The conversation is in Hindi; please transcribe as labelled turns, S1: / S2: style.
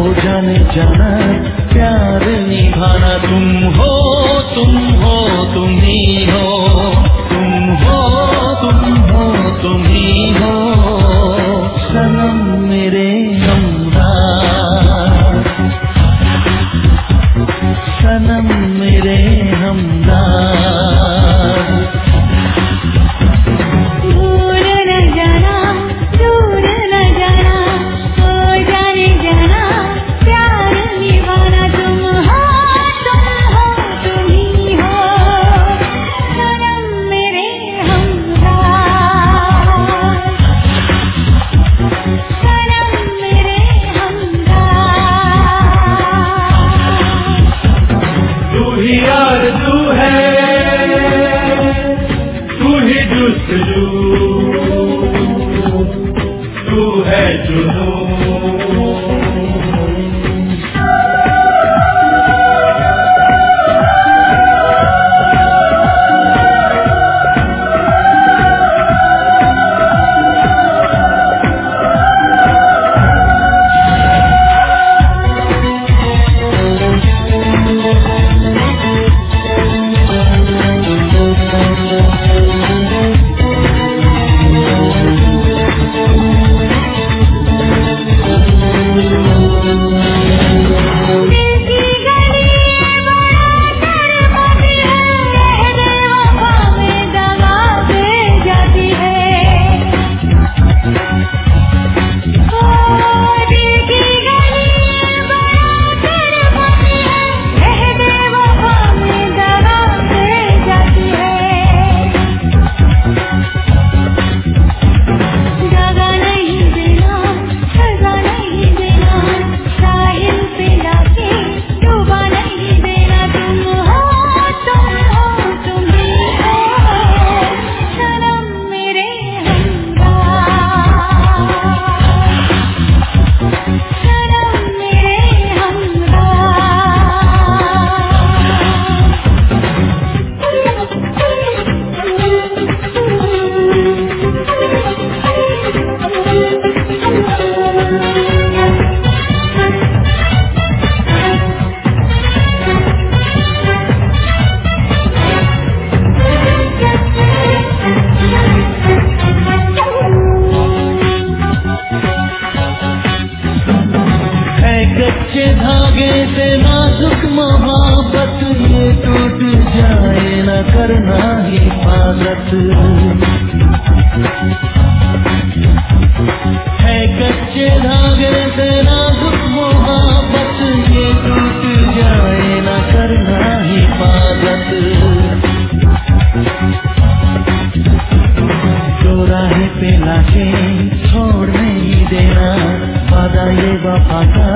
S1: जाने जाना प्यार निभाना। तुम हो तुम ही हो, तुम हो तुम ही हो, सनम मेरे हमदर्द, सनम मेरे हमदर्द।
S2: दूर न जाना, दूर न जाना, हो जाने जाना प्यार निभाना। तुम हो तुम ही हो, सनम मेरे हमदर्द, सनम मेरे हमदर्द।
S1: तू ही आरज़ू है, तू ही जुस्तजू, तू है जुनून। कच्चे धागे से नाजुक मोहब्बत, ये टूट जाए न करना हिफाजत। है कच्चे धागे से नाजुक मोहब्बत, ये टूट जाए न करना हिफाजत। चौराहे पे लाके छोड़ नहीं देना, वादा ये वफा का